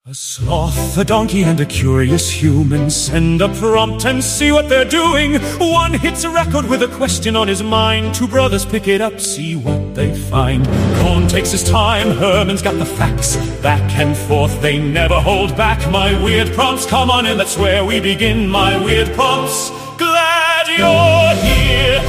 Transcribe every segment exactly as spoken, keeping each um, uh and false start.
A sloth, a donkey, and a curious human send a prompt and see what they're doing. One hits a record with a question on his mind. Two brothers pick it up, see what they find. Cohn takes his time, Herman's got the facts. Back and forth, they never hold back. My weird prompts, come on in, that's where we begin. My weird prompts, glad you're here.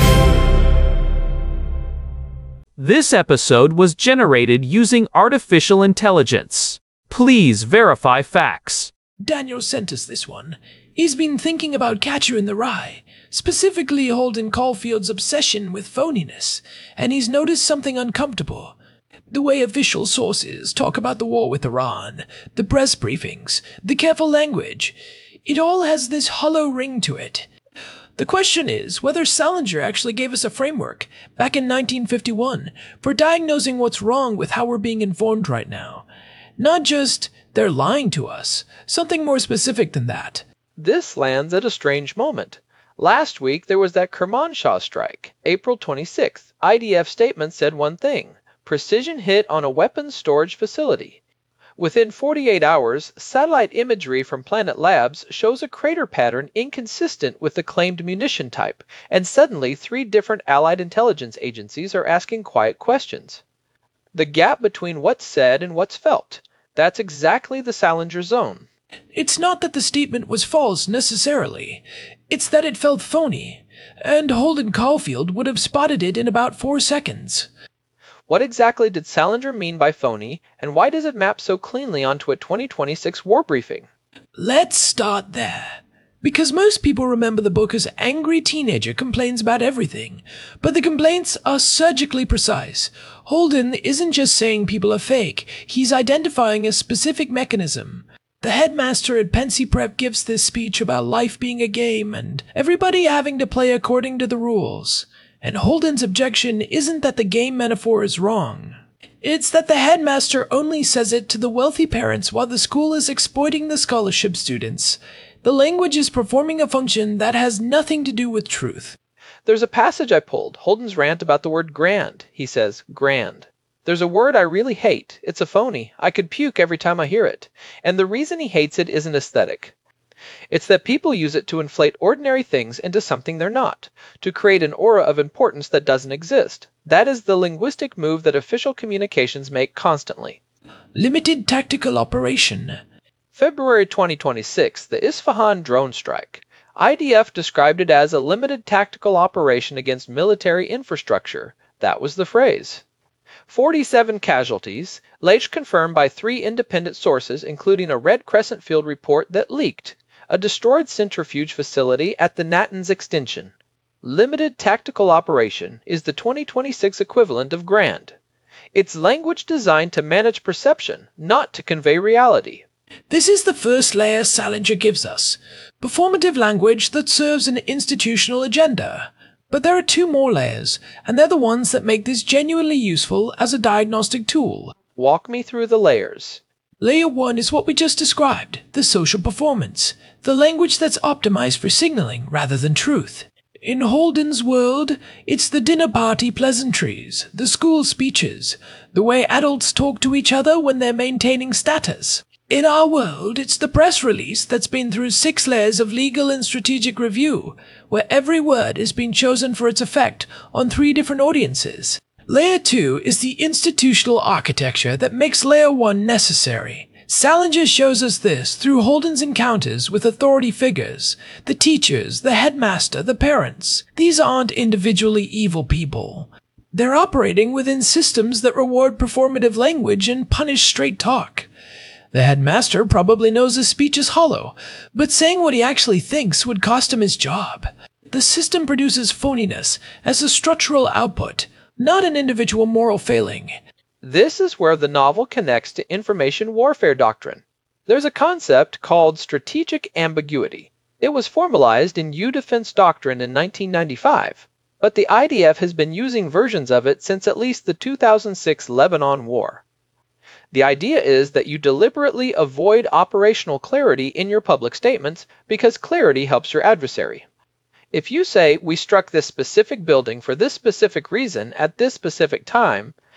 This episode was generated using artificial intelligence. Please verify facts. Daniel sent us this one. He's been thinking about Catcher in the Rye, specifically Holden Caulfield's obsession with phoniness, and he's noticed something uncomfortable. The way official sources talk about the war with Iran, the press briefings, the careful language, it all has this hollow ring to it. The question is whether Salinger actually gave us a framework, back in nineteen fifty-one, for diagnosing what's wrong with how we're being informed right now. Not just, they're lying to us, something more specific than that. This lands at a strange moment. Last week there was that Kermanshah strike. April twenty-sixth, I D F statement said one thing: precision hit on a weapons storage facility. Within forty-eight hours, satellite imagery from Planet Labs shows a crater pattern inconsistent with the claimed munition type, and suddenly three different Allied intelligence agencies are asking quiet questions. The gap between what's said and what's felt. That's exactly the Salinger zone. It's not that the statement was false, necessarily. It's that it felt phony, and Holden Caulfield would have spotted it in about four seconds. What exactly did Salinger mean by phony, and why does it map so cleanly onto a twenty twenty-six war briefing? Let's start there. Because most people remember the book as angry teenager complains about everything, but the complaints are surgically precise. Holden isn't just saying people are fake, he's identifying a specific mechanism. The headmaster at Pensy Prep gives this speech about life being a game and everybody having to play according to the rules. And Holden's objection isn't that the game metaphor is wrong. It's that the headmaster only says it to the wealthy parents while the school is exploiting the scholarship students. The language is performing a function that has nothing to do with truth. There's a passage I pulled, Holden's rant about the word grand. He says, grand. There's a word I really hate. It's a phony. I could puke every time I hear it. And the reason he hates it isn't aesthetic. It's that people use it to inflate ordinary things into something they're not, to create an aura of importance that doesn't exist. That is the linguistic move that official communications make constantly. Limited tactical operation. February twenty twenty-six, the Isfahan drone strike. I D F described it as a limited tactical operation against military infrastructure. That was the phrase. forty-seven casualties, Leitch confirmed by three independent sources, including a Red Crescent Field report that leaked. A destroyed centrifuge facility at the Natanz extension. Limited tactical operation is the twenty twenty-six equivalent of grand. It's language designed to manage perception, not to convey reality. This is the first layer Salinger gives us. Performative language that serves an institutional agenda. But there are two more layers, and they're the ones that make this genuinely useful as a diagnostic tool. Walk me through the layers. Layer one is what we just described, the social performance, the language that's optimized for signaling rather than truth. In Holden's world, it's the dinner party pleasantries, the school speeches, the way adults talk to each other when they're maintaining status. In our world, it's the press release that's been through six layers of legal and strategic review, where every word has been chosen for its effect on three different audiences. Layer two is the institutional architecture that makes Layer one necessary. Salinger shows us this through Holden's encounters with authority figures, the teachers, the headmaster, the parents. These aren't individually evil people. They're operating within systems that reward performative language and punish straight talk. The headmaster probably knows his speech is hollow, but saying what he actually thinks would cost him his job. The system produces phoniness as a structural output, not an individual moral failing. This is where the novel connects to information warfare doctrine. There's a concept called strategic ambiguity. It was formalized in U Defense Doctrine in nineteen ninety-five, but the I D F has been using versions of it since at least the two thousand six Lebanon War. The idea is that you deliberately avoid operational clarity in your public statements because clarity helps your adversary. If you say, we struck this specific building for this specific reason at this specific time,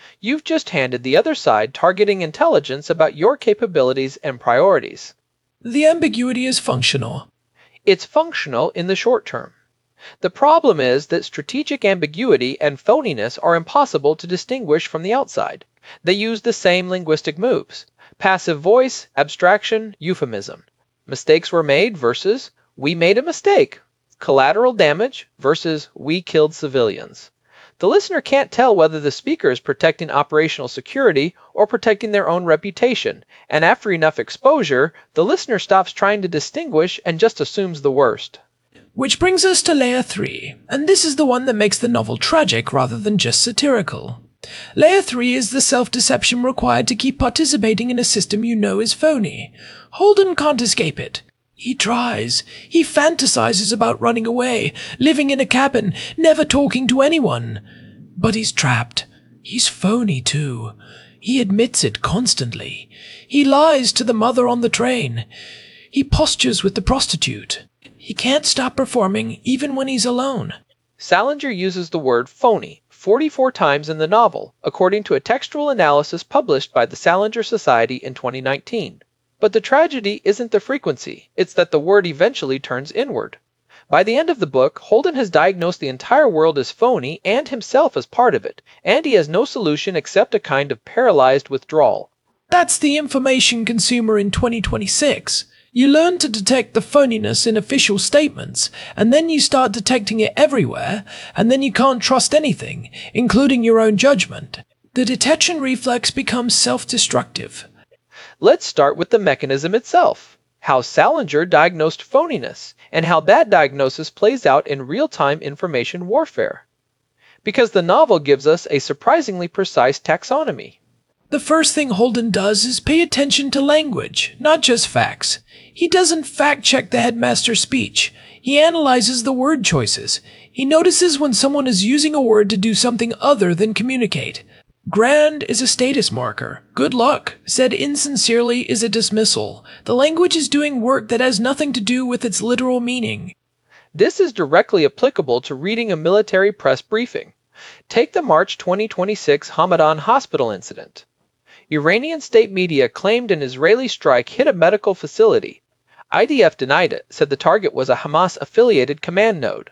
You've just handed the other side targeting intelligence about your capabilities and priorities. The ambiguity is functional. It's functional in the short term. The problem is that strategic ambiguity and phoniness are impossible to distinguish from the outside. They use the same linguistic moves: passive voice, abstraction, euphemism. Mistakes were made versus we made a mistake. Collateral damage versus we killed civilians. The listener can't tell whether the speaker is protecting operational security or protecting their own reputation, and after enough exposure, the listener stops trying to distinguish and just assumes the worst. Which brings us to layer three, and this is the one that makes the novel tragic rather than just satirical. Layer three is the self-deception required to keep participating in a system you know is phony. Holden can't escape it. He tries. He fantasizes about running away, living in a cabin, never talking to anyone. But he's trapped. He's phony too. He admits it constantly. He lies to the mother on the train. He postures with the prostitute. He can't stop performing even when he's alone. Salinger uses the word phony forty-four times in the novel, according to a textual analysis published by the Salinger Society in twenty nineteen. But the tragedy isn't the frequency, it's that the word eventually turns inward. By the end of the book, Holden has diagnosed the entire world as phony and himself as part of it, and he has no solution except a kind of paralyzed withdrawal. That's the information consumer in twenty twenty-six. You learn to detect the phoniness in official statements, and then you start detecting it everywhere, and then you can't trust anything, including your own judgment. The detection reflex becomes self-destructive. Let's start with the mechanism itself, how Salinger diagnosed phoniness, and how that diagnosis plays out in real-time information warfare. Because the novel gives us a surprisingly precise taxonomy. The first thing Holden does is pay attention to language, not just facts. He doesn't fact-check the headmaster's speech. He analyzes the word choices. He notices when someone is using a word to do something other than communicate. Grand is a status marker. Good luck, said insincerely, is a dismissal. The language is doing work that has nothing to do with its literal meaning. This is directly applicable to reading a military press briefing. Take the March twenty twenty-six Hamadan hospital incident. Iranian state media claimed an Israeli strike hit a medical facility. I D F denied it, said the target was a Hamas-affiliated command node.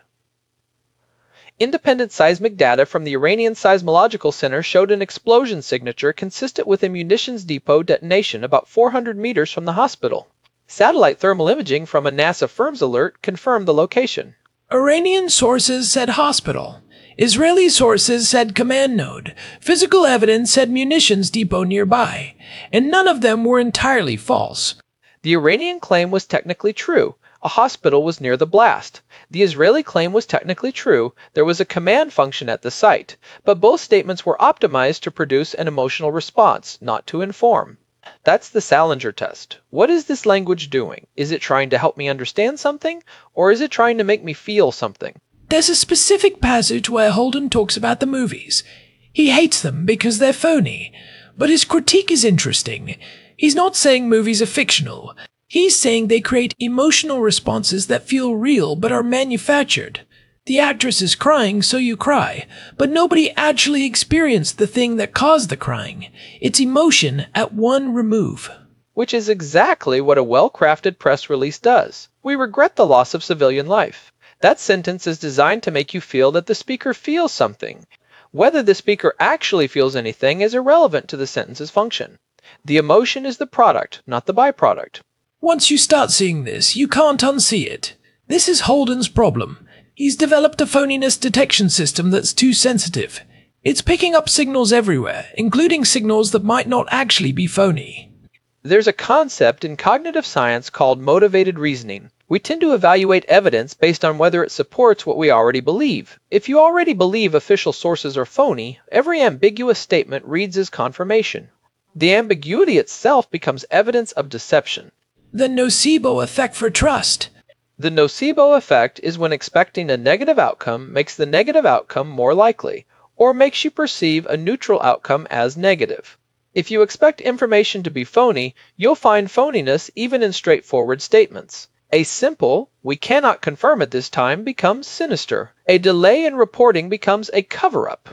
Independent seismic data from the Iranian Seismological Center showed an explosion signature consistent with a munitions depot detonation about four hundred meters from the hospital. Satellite thermal imaging from a NASA Firms alert confirmed the location. Iranian sources said hospital. Israeli sources said command node. Physical evidence said munitions depot nearby. And none of them were entirely false. The Iranian claim was technically true. A hospital was near the blast. The Israeli claim was technically true. There was a command function at the site. But both statements were optimized to produce an emotional response, not to inform. That's the Salinger test. What is this language doing? Is it trying to help me understand something? Or is it trying to make me feel something? There's a specific passage where Holden talks about the movies. He hates them because they're phony. But his critique is interesting. He's not saying movies are fictional. He's saying they create emotional responses that feel real but are manufactured. The actress is crying, so you cry, but nobody actually experienced the thing that caused the crying. It's emotion at one remove. Which is exactly what a well-crafted press release does. We regret the loss of civilian life. That sentence is designed to make you feel that the speaker feels something. Whether the speaker actually feels anything is irrelevant to the sentence's function. The emotion is the product, not the byproduct. Once you start seeing this, you can't unsee it. This is Holden's problem. He's developed a phoniness detection system that's too sensitive. It's picking up signals everywhere, including signals that might not actually be phony. There's a concept in cognitive science called motivated reasoning. We tend to evaluate evidence based on whether it supports what we already believe. If you already believe official sources are phony, every ambiguous statement reads as confirmation. The ambiguity itself becomes evidence of deception. The nocebo effect for trust. The nocebo effect is when expecting a negative outcome makes the negative outcome more likely, or makes you perceive a neutral outcome as negative. If you expect information to be phony, you'll find phoniness even in straightforward statements. A simple, "we cannot confirm at this time," becomes sinister. A delay in reporting becomes a cover-up.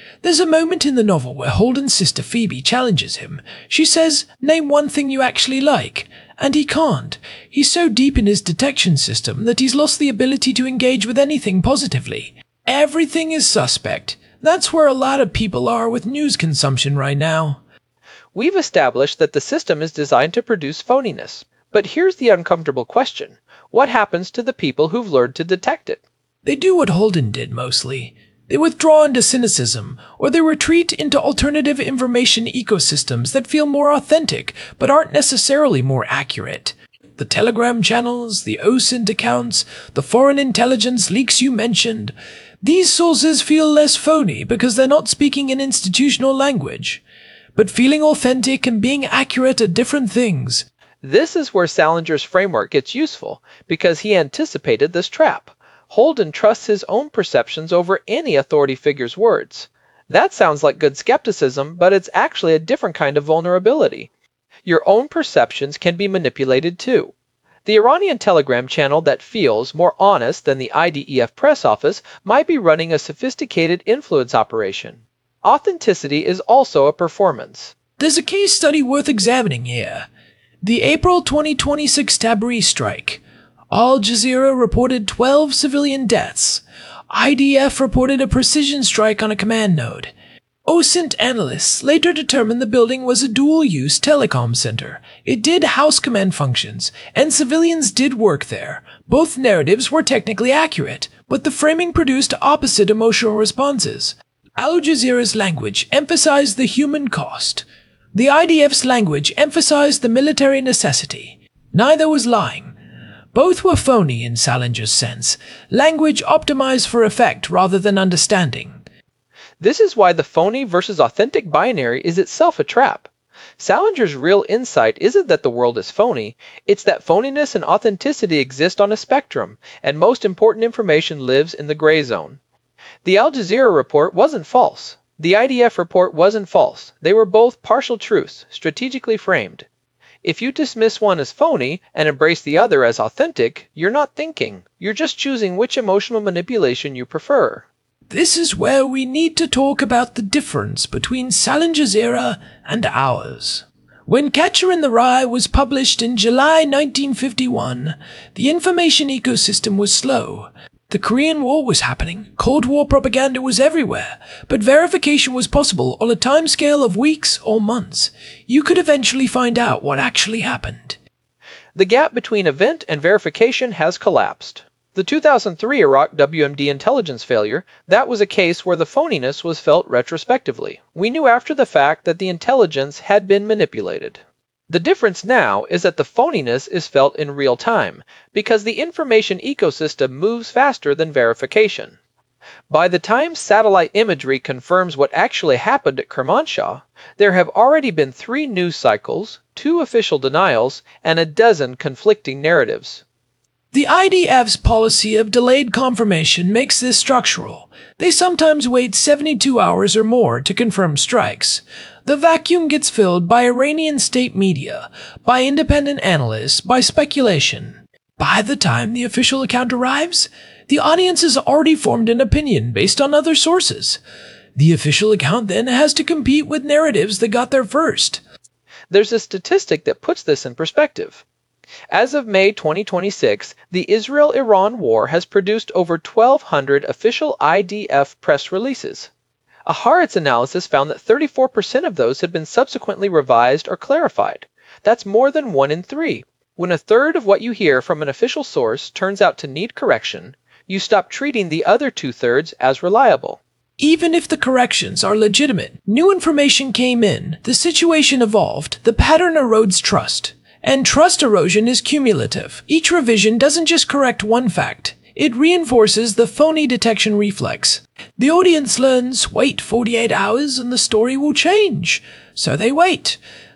There's a moment in the novel where Holden's sister Phoebe challenges him. She says, "Name one thing you actually like," and he can't. He's so deep in his detection system that he's lost the ability to engage with anything positively. Everything is suspect. That's where a lot of people are with news consumption right now. We've established that the system is designed to produce phoniness. But here's the uncomfortable question. What happens to the people who've learned to detect it? They do what Holden did mostly. They withdraw into cynicism, or they retreat into alternative information ecosystems that feel more authentic, but aren't necessarily more accurate. The Telegram channels, the O S I N T accounts, the foreign intelligence leaks you mentioned. These sources feel less phony because they're not speaking an institutional language. But feeling authentic and being accurate are different things. This is where Salinger's framework gets useful, because he anticipated this trap. Holden trusts his own perceptions over any authority figure's words. That sounds like good skepticism, but it's actually a different kind of vulnerability. Your own perceptions can be manipulated too. The Iranian Telegram channel that feels more honest than the I D E F press office might be running a sophisticated influence operation. Authenticity is also a performance. There's a case study worth examining here. The April twenty twenty-six Tabriz strike. Al Jazeera reported twelve civilian deaths. I D F reported a precision strike on a command node. O S I N T analysts later determined the building was a dual-use telecom center. It did house command functions, and civilians did work there. Both narratives were technically accurate, but the framing produced opposite emotional responses. Al Jazeera's language emphasized the human cost. The I D F's language emphasized the military necessity. Neither was lying. Both were phony in Salinger's sense. Language optimized for effect rather than understanding. This is why the phony versus authentic binary is itself a trap. Salinger's real insight isn't that the world is phony, it's that phoniness and authenticity exist on a spectrum, and most important information lives in the gray zone. The Al Jazeera report wasn't false. The I D F report wasn't false. They were both partial truths, strategically framed. If you dismiss one as phony and embrace the other as authentic, you're not thinking. You're just choosing which emotional manipulation you prefer. This is where we need to talk about the difference between Salinger's era and ours. When Catcher in the Rye was published in July nineteen fifty-one, the information ecosystem was slow. The Korean War was happening, Cold War propaganda was everywhere, but verification was possible on a timescale of weeks or months. You could eventually find out what actually happened. The gap between event and verification has collapsed. The two thousand three Iraq W M D intelligence failure, that was a case where the phoniness was felt retrospectively. We knew after the fact that the intelligence had been manipulated. The difference now is that the phoniness is felt in real time, because the information ecosystem moves faster than verification. By the time satellite imagery confirms what actually happened at Kermanshah, there have already been three news cycles, two official denials, and a dozen conflicting narratives. The I D F's policy of delayed confirmation makes this structural. They sometimes wait seventy-two hours or more to confirm strikes. The vacuum gets filled by Iranian state media, by independent analysts, by speculation. By the time the official account arrives, the audience has already formed an opinion based on other sources. The official account then has to compete with narratives that got there first. There's a statistic that puts this in perspective. As of May twenty twenty-six, the Israel-Iran war has produced over twelve hundred official I D F press releases. A Haaretz analysis found that thirty-four percent of those had been subsequently revised or clarified. That's more than one in three. When a third of what you hear from an official source turns out to need correction, you stop treating the other two-thirds as reliable. Even if the corrections are legitimate, new information came in, the situation evolved, the pattern erodes trust. And trust erosion is cumulative. Each revision doesn't just correct one fact. It reinforces the phony detection reflex. The audience learns, wait forty-eight hours and the story will change. So they wait.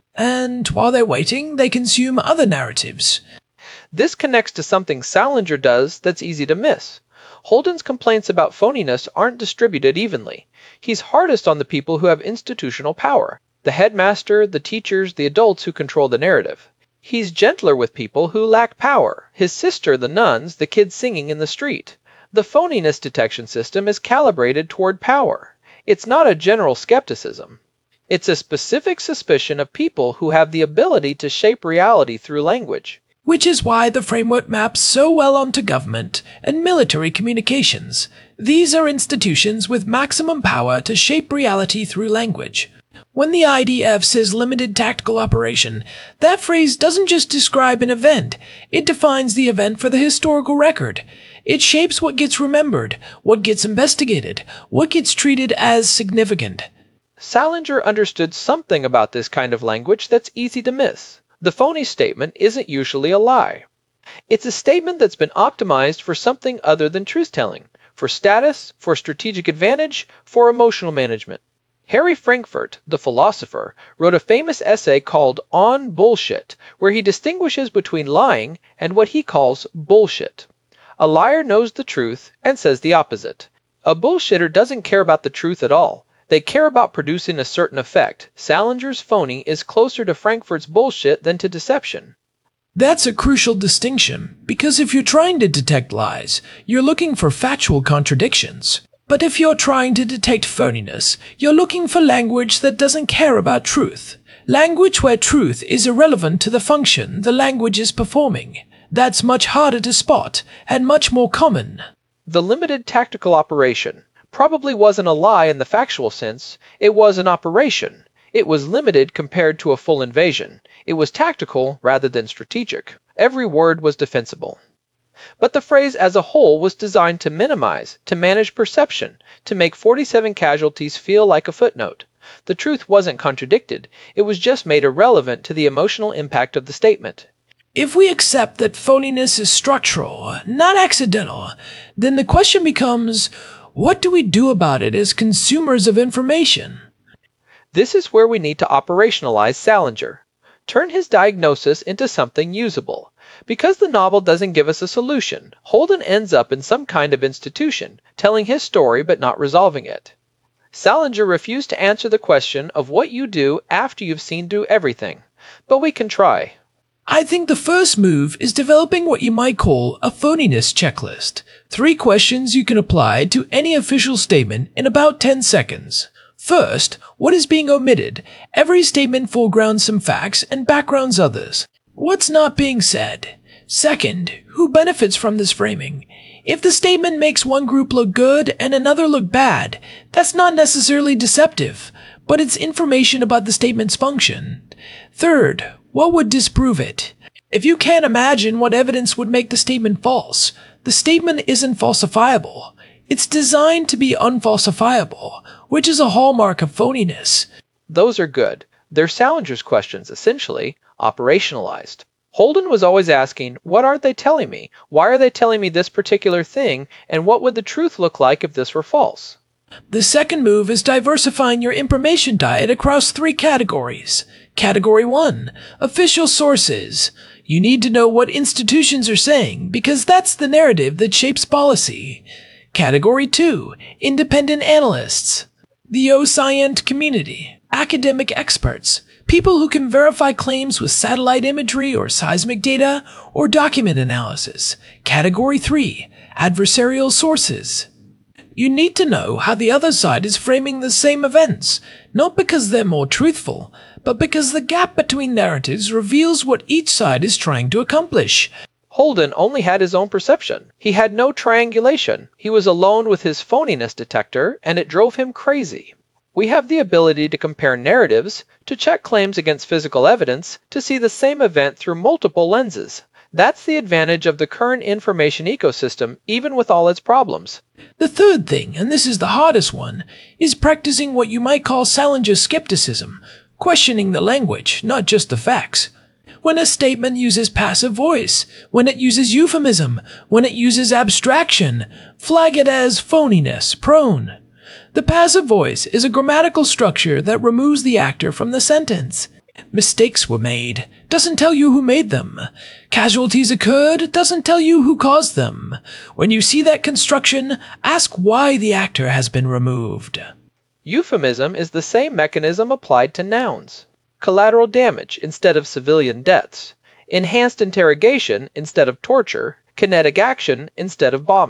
And while they're waiting, they consume other narratives. This connects to something Salinger does that's easy to miss. Holden's complaints about phoniness aren't distributed evenly. He's hardest on the people who have institutional power. The headmaster, the teachers, the adults who control the narrative. He's gentler with people who lack power. His sister, the nuns, the kids singing in the street. The phoniness detection system is calibrated toward power. It's not a general skepticism. It's a specific suspicion of people who have the ability to shape reality through language. Which is why the framework maps so well onto government and military communications. These are institutions with maximum power to shape reality through language. When the I D F says limited tactical operation, that phrase doesn't just describe an event, it defines the event for the historical record. It shapes what gets remembered, what gets investigated, what gets treated as significant. Salinger understood something about this kind of language that's easy to miss. The phony statement isn't usually a lie. It's a statement that's been optimized for something other than truth-telling, for status, for strategic advantage, for emotional management. Harry Frankfurt, the philosopher, wrote a famous essay called On Bullshit, where he distinguishes between lying and what he calls bullshit. A liar knows the truth and says the opposite. A bullshitter doesn't care about the truth at all. They care about producing a certain effect. Salinger's phony is closer to Frankfurt's bullshit than to deception. That's a crucial distinction, because if you're trying to detect lies, you're looking for factual contradictions. But if you're trying to detect phoniness, you're looking for language that doesn't care about truth. Language where truth is irrelevant to the function the language is performing. That's much harder to spot, and much more common. The limited tactical operation probably wasn't a lie in the factual sense. It was an operation. It was limited compared to a full invasion. It was tactical rather than strategic. Every word was defensible. But the phrase as a whole was designed to minimize, to manage perception, to make forty-seven casualties feel like a footnote. The truth wasn't contradicted. It was just made irrelevant to the emotional impact of the statement. If we accept that phoniness is structural, not accidental, then the question becomes, what do we do about it as consumers of information? This is where we need to operationalize Salinger. Turn his diagnosis into something usable. Because the novel doesn't give us a solution, Holden ends up in some kind of institution, telling his story but not resolving it. Salinger refused to answer the question of what you do after you've seen through everything, but we can try. I think the first move is developing what you might call a phoniness checklist. Three questions you can apply to any official statement in about ten seconds. First, what is being omitted? Every statement foregrounds some facts and backgrounds others. What's not being said? Second, who benefits from this framing? If the statement makes one group look good and another look bad, that's not necessarily deceptive, but it's information about the statement's function. Third, what would disprove it? If you can't imagine what evidence would make the statement false, the statement isn't falsifiable. It's designed to be unfalsifiable, which is a hallmark of phoniness. Those are good. They're Salinger's questions, essentially, operationalized. Holden was always asking, what aren't they telling me? Why are they telling me this particular thing? And what would the truth look like if this were false? The second move is diversifying your information diet across three categories. Category one, official sources. You need to know what institutions are saying, because that's the narrative that shapes policy. Category two, independent analysts. The OSCIENT community, academic experts, people who can verify claims with satellite imagery or seismic data or document analysis. Category three, adversarial sources. You need to know how the other side is framing the same events, not because they're more truthful, but because the gap between narratives reveals what each side is trying to accomplish. Holden only had his own perception. He had no triangulation. He was alone with his phoniness detector, and it drove him crazy. We have the ability to compare narratives, to check claims against physical evidence, to see the same event through multiple lenses. That's the advantage of the current information ecosystem, even with all its problems. The third thing, and this is the hardest one, is practicing what you might call Salinger's skepticism, questioning the language, not just the facts. When a statement uses passive voice, when it uses euphemism, when it uses abstraction, flag it as phoniness, prone. The passive voice is a grammatical structure that removes the actor from the sentence. Mistakes were made, doesn't tell you who made them. Casualties occurred, doesn't tell you who caused them. When you see that construction, ask why the actor has been removed. Euphemism is the same mechanism applied to nouns. Collateral damage instead of civilian deaths. Enhanced interrogation instead of torture. Kinetic action instead of bombing.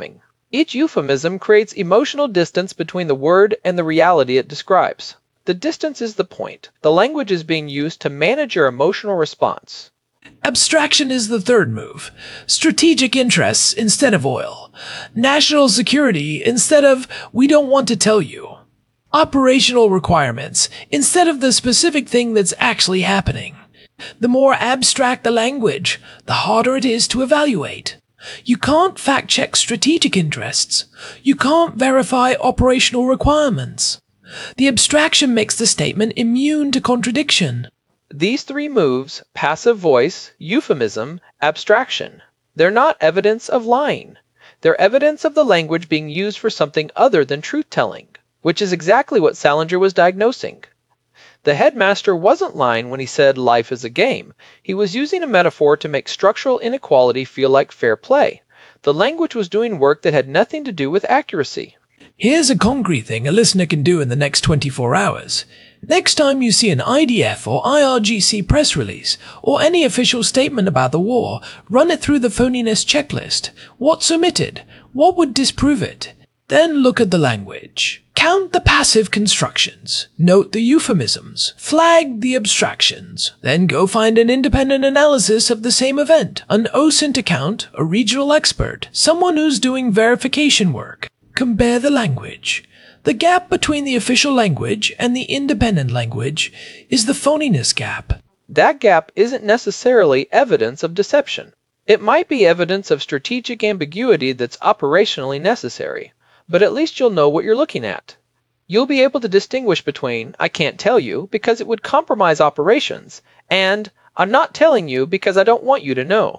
Each euphemism creates emotional distance between the word and the reality it describes. The distance is the point. The language is being used to manage your emotional response. Abstraction is the third move. Strategic interests instead of oil. National security instead of we don't want to tell you. Operational requirements instead of the specific thing that's actually happening. The more abstract the language, the harder it is to evaluate. You can't fact-check strategic interests. You can't verify operational requirements. The abstraction makes the statement immune to contradiction. These three moves, passive voice, euphemism, abstraction, they're not evidence of lying. They're evidence of the language being used for something other than truth-telling, which is exactly what Salinger was diagnosing. The headmaster wasn't lying when he said life is a game. He was using a metaphor to make structural inequality feel like fair play. The language was doing work that had nothing to do with accuracy. Here's a concrete thing a listener can do in the next twenty-four hours. Next time you see an I D F or I R G C press release, or any official statement about the war, run it through the phoniness checklist. What's omitted? What would disprove it? Then look at the language. Count the passive constructions. Note the euphemisms. Flag the abstractions. Then go find an independent analysis of the same event. An O S I N T account, a regional expert, someone who's doing verification work. Compare the language. The gap between the official language and the independent language is the phoniness gap. That gap isn't necessarily evidence of deception. It might be evidence of strategic ambiguity that's operationally necessary, but at least you'll know what you're looking at. You'll be able to distinguish between, I can't tell you because it would compromise operations, and I'm not telling you because I don't want you to know.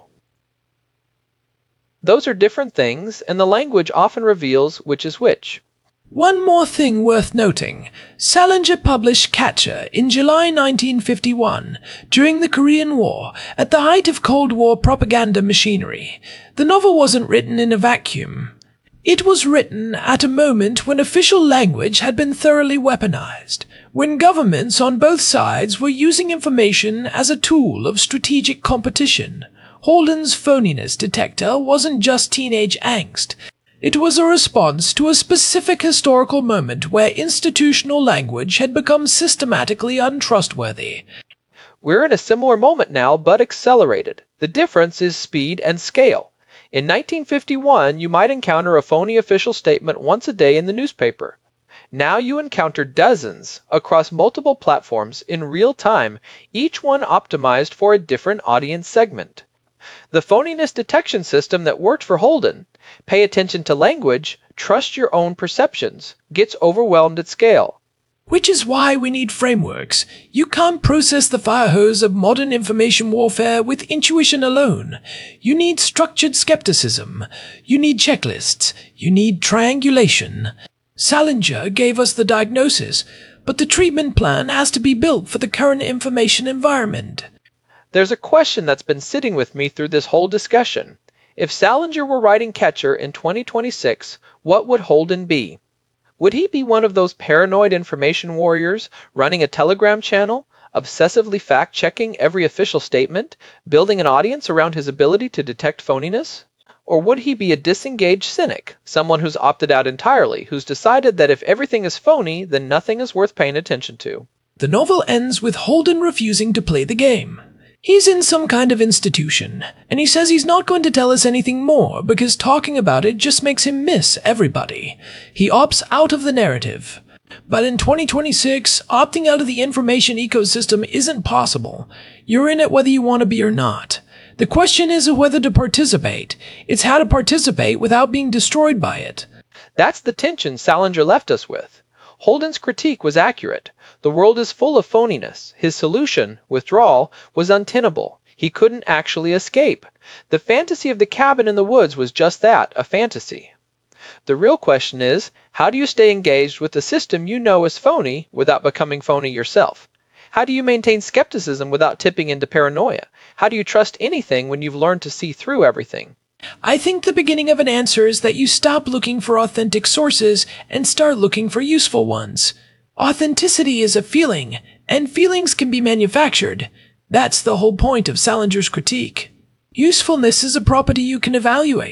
Those are different things, and the language often reveals which is which. One more thing worth noting. Salinger published Catcher in July nineteen fifty-one, during the Korean War, at the height of Cold War propaganda machinery. The novel wasn't written in a vacuum. It was written at a moment when official language had been thoroughly weaponized, when governments on both sides were using information as a tool of strategic competition. Holden's phoniness detector wasn't just teenage angst. It was a response to a specific historical moment where institutional language had become systematically untrustworthy. We're in a similar moment now, but accelerated. The difference is speed and scale. In nineteen fifty-one, you might encounter a phony official statement once a day in the newspaper. Now you encounter dozens across multiple platforms in real time, each one optimized for a different audience segment. The phoniness detection system that worked for Holden, pay attention to language, trust your own perceptions, gets overwhelmed at scale. Which is why we need frameworks. You can't process the fire hose of modern information warfare with intuition alone. You need structured skepticism. You need checklists. You need triangulation. Salinger gave us the diagnosis, but the treatment plan has to be built for the current information environment. There's a question that's been sitting with me through this whole discussion. If Salinger were writing Catcher in twenty twenty-six, what would Holden be? Would he be one of those paranoid information warriors running a Telegram channel, obsessively fact-checking every official statement, building an audience around his ability to detect phoniness? Or would he be a disengaged cynic, someone who's opted out entirely, who's decided that if everything is phony, then nothing is worth paying attention to? The novel ends with Holden refusing to play the game. He's in some kind of institution, and he says he's not going to tell us anything more because talking about it just makes him miss everybody. He opts out of the narrative. But in twenty twenty-six, opting out of the information ecosystem isn't possible. You're in it whether you want to be or not. The question isn't whether to participate. It's how to participate without being destroyed by it. That's the tension Salinger left us with. Holden's critique was accurate. The world is full of phoniness. His solution, withdrawal, was untenable. He couldn't actually escape. The fantasy of the cabin in the woods was just that, a fantasy. The real question is, how do you stay engaged with the system you know is phony without becoming phony yourself? How do you maintain skepticism without tipping into paranoia? How do you trust anything when you've learned to see through everything? I think the beginning of an answer is that you stop looking for authentic sources and start looking for useful ones. Authenticity is a feeling, and feelings can be manufactured. That's the whole point of Salinger's critique. Usefulness is a property you can evaluate.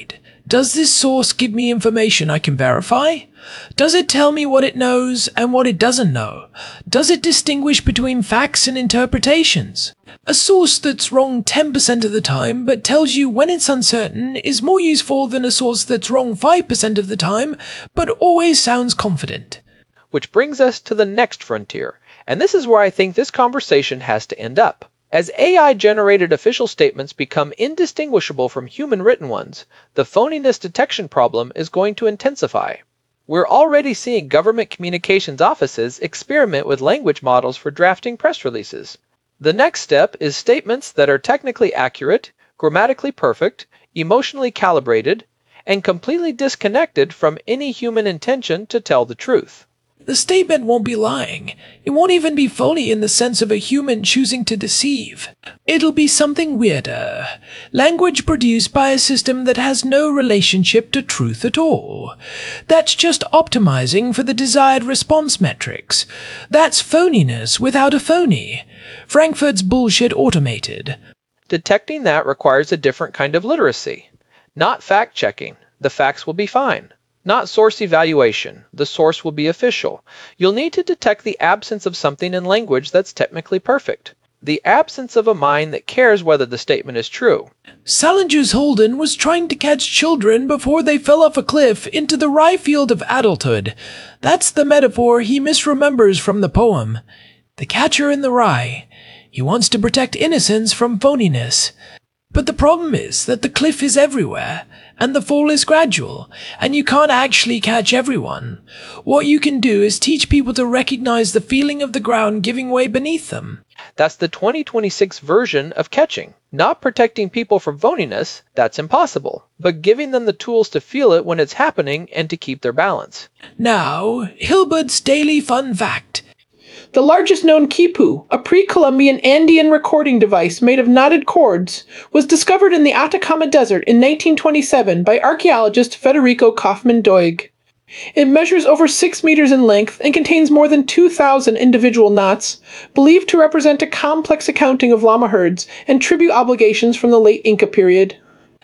Does this source give me information I can verify? Does it tell me what it knows and what it doesn't know? Does it distinguish between facts and interpretations? A source that's wrong ten percent of the time but tells you when it's uncertain is more useful than a source that's wrong five percent of the time but always sounds confident. Which brings us to the next frontier, and this is where I think this conversation has to end up. As A I-generated official statements become indistinguishable from human-written ones, the phoniness detection problem is going to intensify. We're already seeing government communications offices experiment with language models for drafting press releases. The next step is statements that are technically accurate, grammatically perfect, emotionally calibrated, and completely disconnected from any human intention to tell the truth. The statement won't be lying. It won't even be phony in the sense of a human choosing to deceive. It'll be something weirder. Language produced by a system that has no relationship to truth at all. That's just optimizing for the desired response metrics. That's phoniness without a phony. Frankfurt's bullshit automated. Detecting that requires a different kind of literacy. Not fact-checking. The facts will be fine. Not source evaluation. The source will be official. You'll need to detect the absence of something in language that's technically perfect. The absence of a mind that cares whether the statement is true. Salinger's Holden was trying to catch children before they fell off a cliff into the rye field of adulthood. That's the metaphor he misremembers from the poem. The catcher in the rye. He wants to protect innocence from phoniness. But the problem is that the cliff is everywhere, and the fall is gradual, and you can't actually catch everyone. What you can do is teach people to recognize the feeling of the ground giving way beneath them. That's the twenty twenty-six version of catching. Not protecting people from phoniness, that's impossible, but giving them the tools to feel it when it's happening and to keep their balance. Now, Hilbert's Daily Fun Fact. The largest known quipu, a pre-Columbian Andean recording device made of knotted cords, was discovered in the Atacama Desert in nineteen twenty-seven by archaeologist Federico Kaufmann Doig. It measures over six meters in length and contains more than two thousand individual knots, believed to represent a complex accounting of llama herds and tribute obligations from the late Inca period.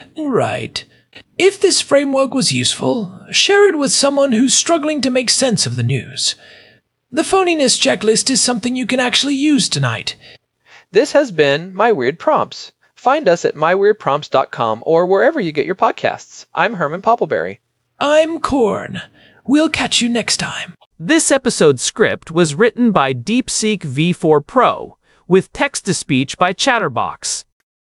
Right. If this framework was useful, share it with someone who's struggling to make sense of the news. The phoniness checklist is something you can actually use tonight. This has been My Weird Prompts. Find us at my weird prompts dot com or wherever you get your podcasts. I'm Herman Poppleberry. I'm Korn. We'll catch you next time. This episode's script was written by DeepSeek V four Pro, with text-to-speech by Chatterbox.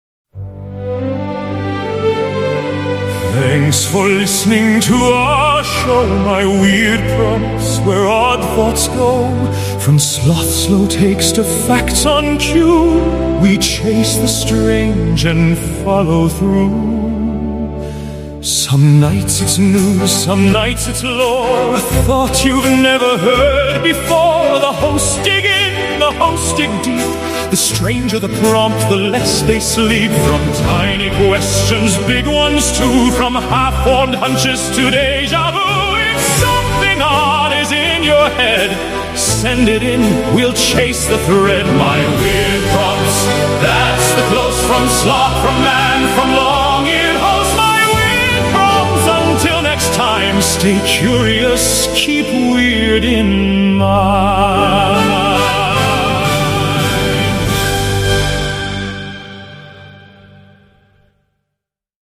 Thanks for listening to our show, My Weird Prompts, where odd thoughts go. From sloth slow takes to facts on cue, we chase the strange and follow through. Some nights it's news, some nights it's lore, a thought you've never heard before. The hosts dig in, the hosts dig deep. The stranger the prompt, the less they sleep. From tiny questions, big ones too, from half-formed hunches to deja vu. If something odd is in your head, send it in, we'll chase the thread. My Weird Prompts, that's the close from sloth, from man, from long-eared host. My Weird Prompts, until next time, stay curious, keep weird in mind.